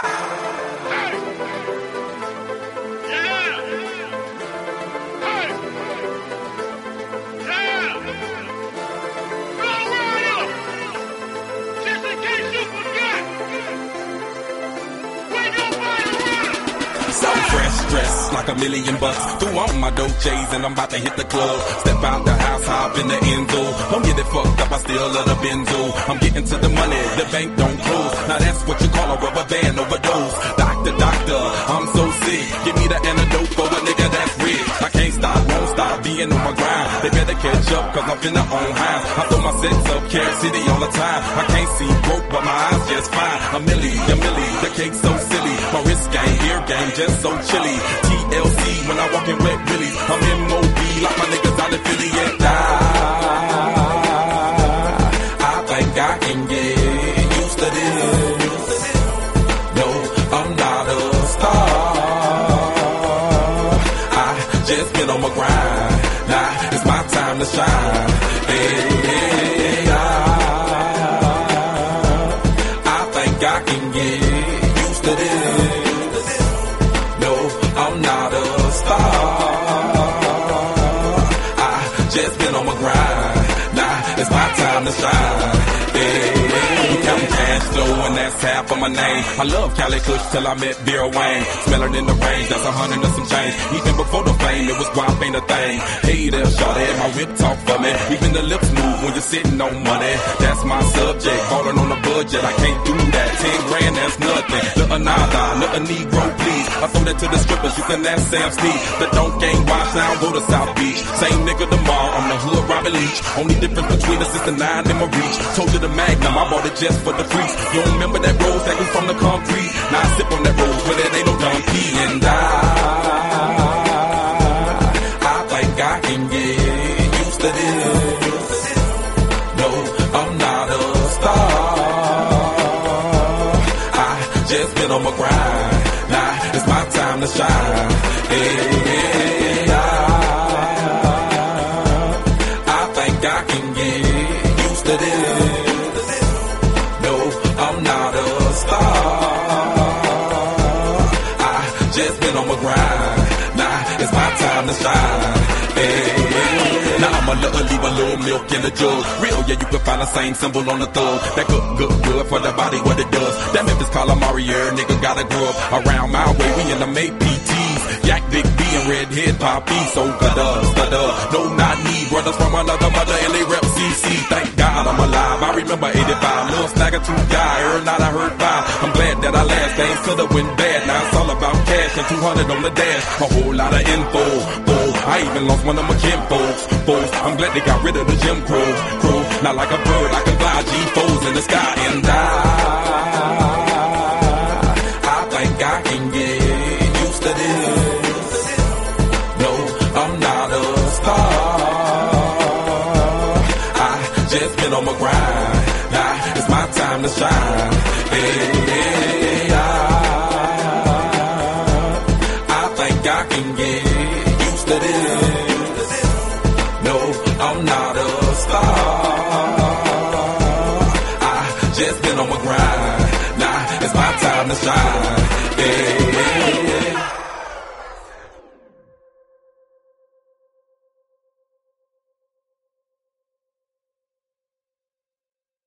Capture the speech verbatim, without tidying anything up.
Dressed like a million bucks. Threw on my Dolce's and I'm about to hit the club. Step out the house, hop in the Enzo. Don't get it fucked up, I still love the Benzo. I'm getting to the money, the bank don't close. Now that's what you call a rubber band overdose. Doctor, doctor, I'm so sick. Give me the antidote for a nigga that's rich. I can't stop, won't stop being on my grind. They better catch up, cause I'm finna own high. I throw my sets up, Carrot City all the time. I can't see broke, but my eyes just fine. A milli, a milli, the cake's so silly. My wrist game, ear game, just so chilly. T L C when I walk in wet willies. I'm M O B like my niggas out of Philly. And I, I think I can get used to this. No, I'm not a star. I just been on my grind. Now it's my time to shine. Hey, hey, I, I think I can get used to this. I'm not a star. I just been on my grind. Now it's my time to shine. Hey, hey, counting cash flow and that's half of my name. I love Cali Kush till I met Vera Wang. Smelling in the range, that's a hundred and some change. Even before the fame, it was guap ain't a thing. Hey there, shawty, my whip talk for me. Even the lips move when you're sitting on money. That's my subject, falling on a budget. I can't do that. Ten grand, that's nothing. The another, nothing Negro, please. I throw that to the strippers, you can ask Sam Steve. The don't game wash now, go to South Beach. Same nigga tomorrow, I'm the hood Robert Leach. Only difference between us is the nine in my reach. Told you the Magnum, I bought it just for the freaks. You don't remember that rose that was from the concrete? Now I sip on that rose, but it ain't no dumb pee. And I, I think I can get used to this. No, I'm not a star. I just been on my grind. Now it's my time to shine. Hey, hey, I, I think I can get used to this. No, I'm not a star. I just been on my grind. Now it's my time to shine. Hey, hey. Now I'm a little, leave a little milk in the jug. Real, yeah, you can find the same symbol on the thug. That good, good, good for the body, what it does. That Memphis calamari, nigga gotta grow up around my way. We in the make P Ts. Yak, Big B, and Redhead Poppy. So gada, stada. No, not me. Brothers from another mother, and they rep C C. Thank God I'm alive. I remember eighty-five. Little snagger tooth guy. Every night I heard by. I'm glad that I last. Things could've went bad. Now it's all about cash and two hundred on the dash. A whole lot of info. Oh, I even lost one of my kin folks. Folks, I'm glad they got rid of the Jim Crow. Crow. Not like a bird, I can fly G fours in the sky and die. I think I can get used to this. No, I'm not a star. I just been on my grind. Now it's my time to shine. Hey, hey, I, I think I can get used to this. No, I'm not a star. I just been on my grind.